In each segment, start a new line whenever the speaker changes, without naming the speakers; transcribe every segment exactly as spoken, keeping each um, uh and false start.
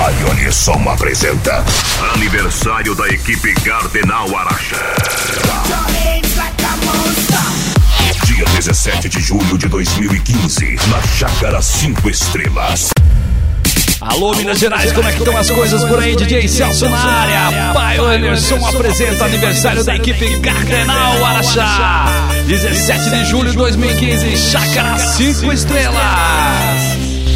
Pioneer Som apresenta aniversário da equipe Cardenal Araxá. Dia dezessete de julho de dois mil e quinze, na Chácara Cinco Estrelas.
Alô, Minas Gerais, como é que estão as coisas por aí? D J Celso na área. Pioneer Som apresenta aniversário da equipe Cardenal Araxá. dezessete de julho de dois mil e quinze, Chácara Cinco Estrelas.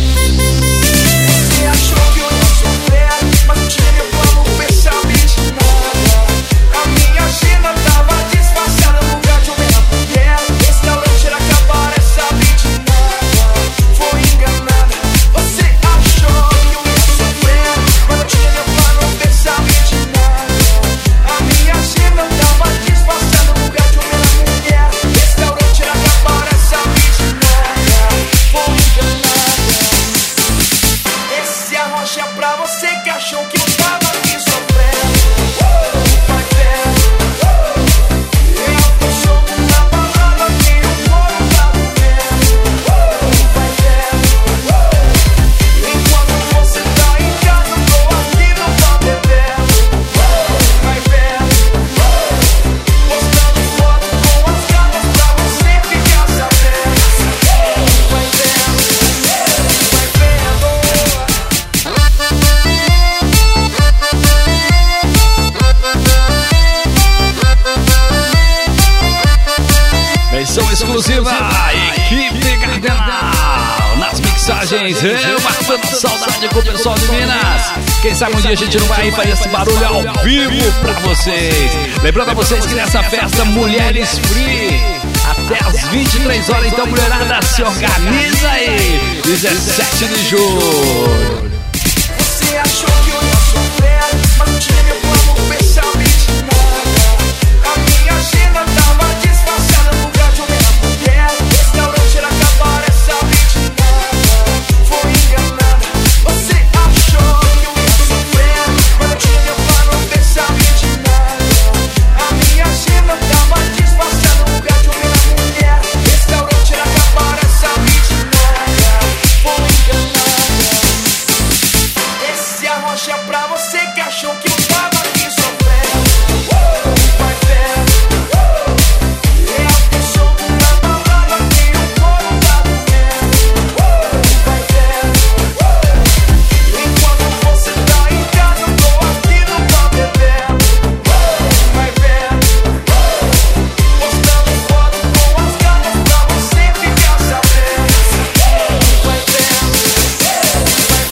Edição exclusiva, equipe Cardenal. Nas mixagens, eu matando saudade com o pessoal de Minas. Quem sabe um dia a gente não vai fazer esse barulho ao vivo pra vocês. Lembrando a vocês que nessa festa Mulheres Free, até às vinte e três horas, então mulherada, se organiza aí. dezessete de julho.